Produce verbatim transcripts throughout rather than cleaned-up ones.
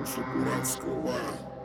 Шокуранского.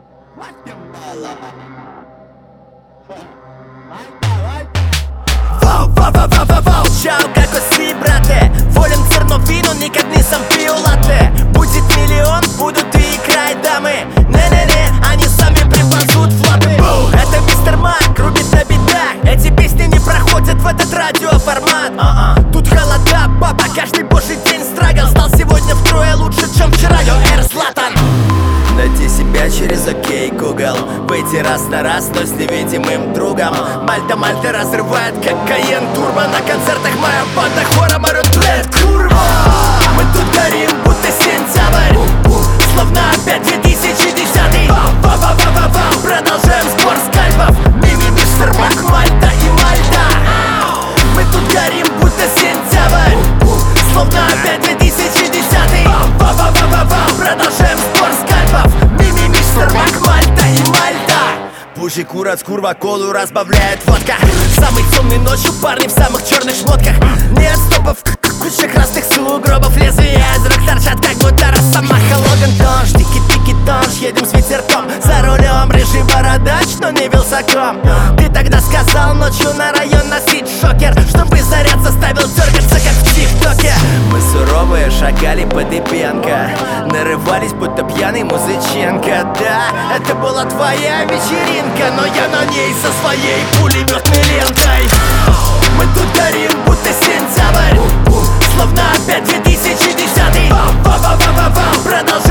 Вау, вау, вау, вау, вау, вау. Чао, како си, брате? Волим црно вино, никад нисам пил лате. Будет миллион, будут и край дамы. Не-не-не, они сами припасут флапы. Это мистер Мак, рубит на битах. Эти песни не проходят в этот радиоформат. uh-uh. Тут холода, папа, каждый божий день страгл. Стал сегодня втрое лучше, чем вчера, йо, эр, Златан. Найти себя через окей, Google. Выйти раз на раз, но с невидимым другом. Мальта, Мальта разрывает, как Каен Турбо. На концертах моя банда хором орёт, блядь, курва. Мы тут горим, будто сентябрь. Словно опять две тысячи десятый. Ва-ва-ва-ва-ва. Продолжаем сбор скальпов. Мими, мистер Мак, Мальта и Мальта. Мы тут горим, будто сентябрь. Словно опять две тысячи десятый. Ва-ва-ва-ва-ва. Продолжаем сбор скальпов. Мими, мистер Мак, Мальта и Мальта. Пуши курят, курва, колу разбавляет водка. Самый темный ночью парни в самых черных шмотках. Нет стопов, куча красных сугробов. Лезвия из рук торчат, как будто росомаха. Логан Тонж, тики-тики Тонж. Едем с ветерком, за рулем рыжий бородач, но не вилсаком. Ты тогда сказал ночью на район носить шокер, чтобы заряд заставил дергаться, как в ТикТоке. Мы суровые, шагали по Дыбенко, нарывались, будто пьяный Музыченко. Да, это была твоя вечеринка, но я на ней со своей пулеметной лентой. Мы тут горим, будто сентябрь. Словно опять две тысячи десятый. Ва-ва-ва-ва-ва. Продолжаем